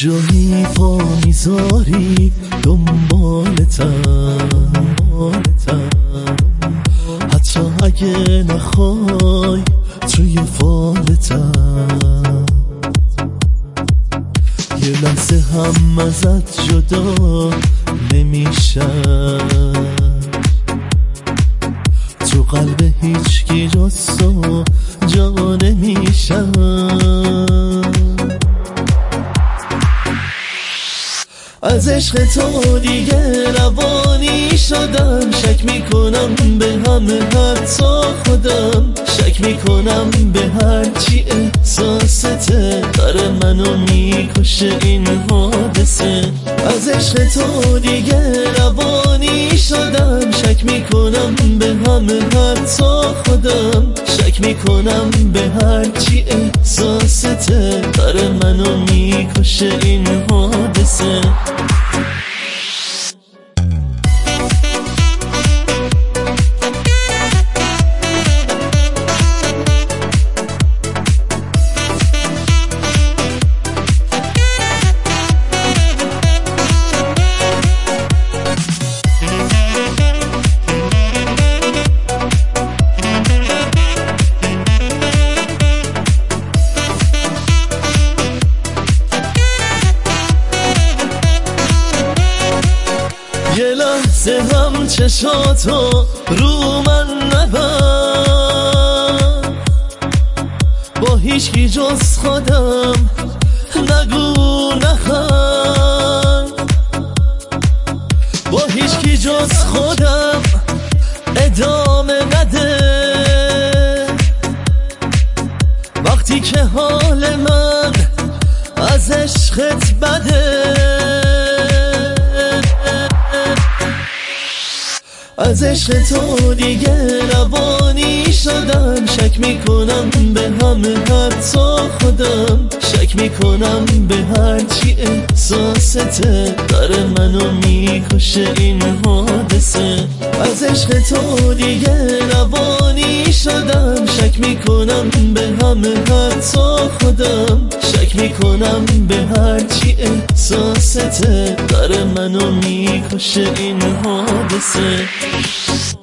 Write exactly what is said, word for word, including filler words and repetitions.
جایی پا میذاری دنبالتم، حتی اگه نخوای توی فالتم. یه لحظه هم ازت جدا نمیشم، تو قلب هیچ کی جستو جا نمیشم. از عشق تو دیگه روانی شدم، شک میکنم به همه حتی خودم، شک میکنم به هرچی احساسته، داره منو میکشه این حادثه. از عشق تو دیگه روانی شدم، شک میکنم به همه حتی خودم، شک میکنم به هرچی احساسته، داره منو میکشه این حادثه. یه لحظه هم چشاتو رو من نبر، با هیچ کی جز خودم نگو نخند، با هیچ کی جز خودم ادامه نده، وقتی که حال من از عشقت بده. از عشق تو دیگه روانی شدم، شک میکنم به همه حتی خودم، شک میکنم به هرچی احساسته، داره منو میکشه این حادثه. از عشق تو دیگه روانی شدم، شک میکنم به همه حتی خودم، شک میکنم به هرچی احساسته، داره منو میکشه این حادثه.